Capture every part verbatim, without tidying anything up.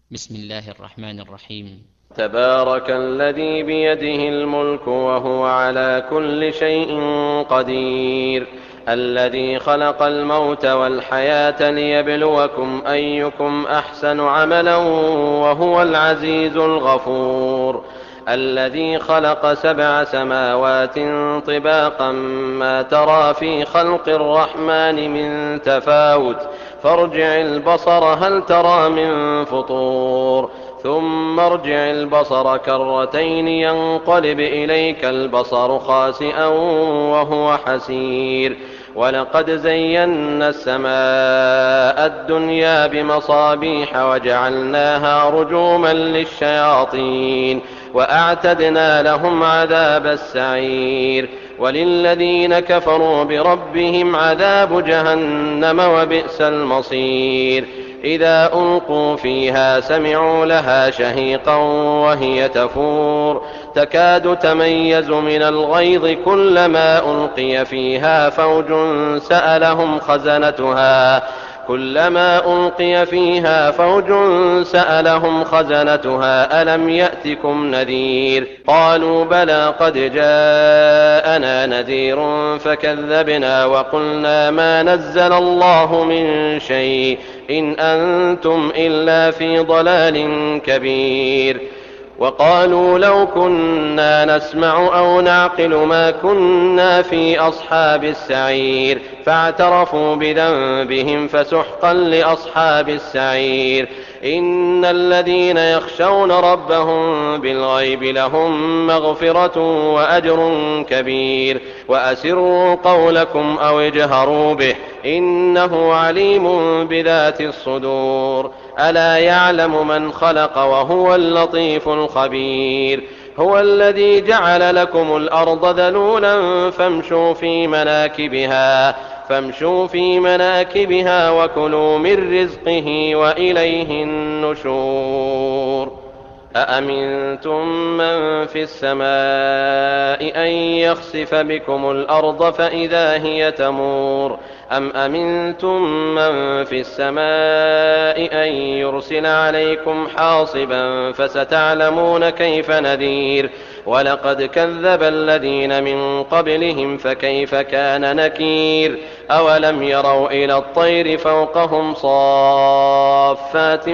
بسم الله الرحمن الرحيم. تبارك الذي بيده الملك وهو على كل شيء قدير. الذي خلق الموت والحياة ليبلوكم أيكم أحسن عملا وهو العزيز الغفور. الذي خلق سبع سماوات طباقا ما ترى في خلق الرحمن من تفاوت فارجع البصر هل ترى من فطور ثم ارجع البصر كرتين ينقلب إليك البصر خاسئا وهو حسير. ولقد زينا السماء الدنيا بمصابيح وجعلناها رجوما للشياطين وأعتدنا لهم عذاب السعير. وللذين كفروا بربهم عذاب جهنم وبئس المصير. إذا ألقوا فيها سمعوا لها شهيقا وهي تفور تكاد تميز من الغيظ كلما ألقي فيها فوج سألهم خزنتها كلما ألقي فيها فوج سألهم خزنتها ألم يأتكم نذير قالوا بلى قد جاءنا نذير فكذبنا وقلنا ما نزل الله من شيء إن أنتم إلا في ضلال كبير. وقالوا لو كنا نسمع أو نعقل ما كنا في أصحاب السعير فاعترفوا بذنبهم فسحقا لأصحاب السعير. إن الذين يخشون ربهم بالغيب لهم مغفرة وأجر كبير. وأسروا قولكم أو اجهروا به إنه عليم بذات الصدور. ألا يعلم من خلق وهو اللطيف الخبير. هو الذي جعل لكم الأرض ذلولا فامشوا في مناكبها فامشوا في مناكبها وكلوا من رزقه وإليه النشور. أأمنتم من في السماء أن يخسف بكم الأرض فإذا هي تمور أم أمنتم من في السماء أن يرسل عليكم حاصبا فستعلمون كيف نذير. ولقد كذب الذين من قبلهم فكيف كان نكير. أولم يروا إلى الطير فوقهم صافات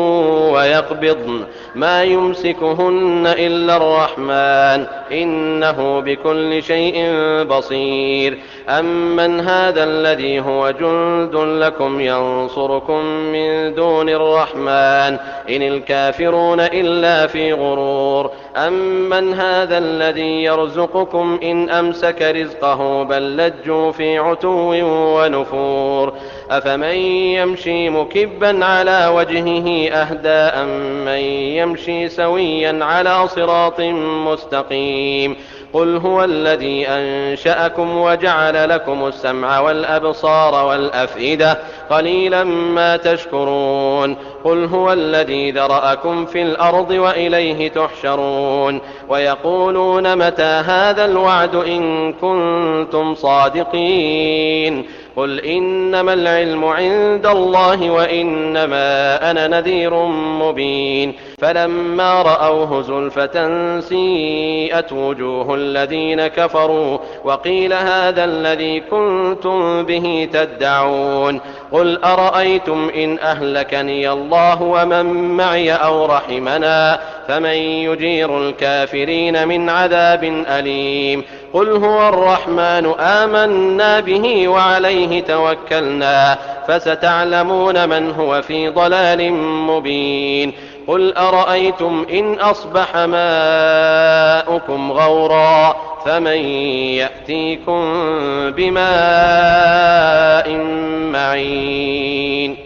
ويقبضن ما يمسكهن إلا الرحمن إنه بكل شيء بصير. أمن هذا الذي هو جند لكم ينصركم من دون الرحمن إن الكافرون إلا في غرور. أمن هذا الذي يرزقكم إن أمسك رزقه بل لجوا في عتو ونفور. أفمن يمشي مكبا على وجهه أهدى أم من يمشي سويا على صراط مستقيم. قل هو الذي أنشأكم وجعل لكم السمع والأبصار والأفئدة قليلا ما تشكرون. قل هو الذي ذرأكم في الأرض وإليه تحشرون. ويقولون متى هذا الوعد إن كنتم صادقين. قل إنما العلم عند الله وإنما أنا نذير مبين. فلما رأوه زلفة سيئت وجوه الذين كفروا وقيل هذا الذي كنتم به تدعون. قل أرأيتم إن أهلكني الله ومن معي أو رحمنا فمن يجير الكافرين من عذاب أليم. قل هو الرحمن آمنا به وعليه توكلنا فستعلمون من هو في ضلال مبين. قل أرأيتم إن أصبح ماؤكم غورا فمن يأتيكم بماء معين.